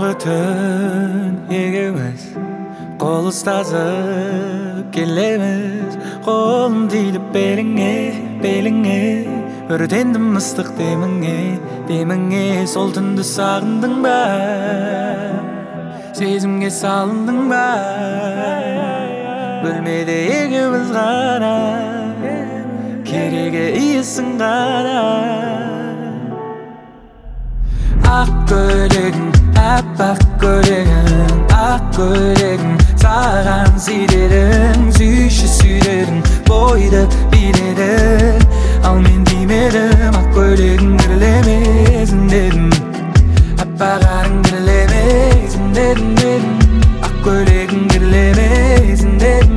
Soңғы түн екеуміз қол ұстасып келеміз. Қолым тиді беліңе, өртендім ыстық деміңе. Сол түнді сағындың ба, сезімге салындың ба? Бөлмеде екеуміз ғана, керегі иісің ғана. Ақ көйлегің, аппақ көйлегің, ақ көйлегің, саған сүйдерің, сүйдерің, бойды биледің. Ал мен тимедім, ақ көйлегің кірлемесін дедім, аппағарың кірлемесін дедім. Ақ көйлегің кірлемесін дедім.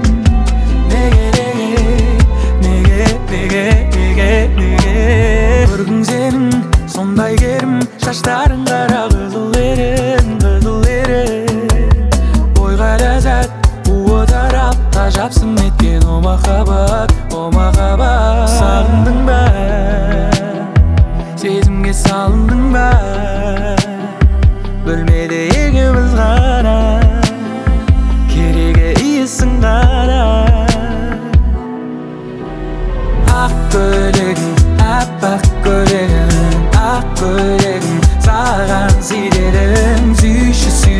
Неге көргің сенің сондай керім, шаштарың қара қызыл ерін. Бойға ләззат, буы тарап, ғажапсың еткен о махаббат. Сағындың ба, сезімге салындың ба? Бөлмеде екеуміз ғана, керегі иісің ғана. Ақ көйлегің, аппақ көйлегің, ақ көйлегің, саған сүйдерің,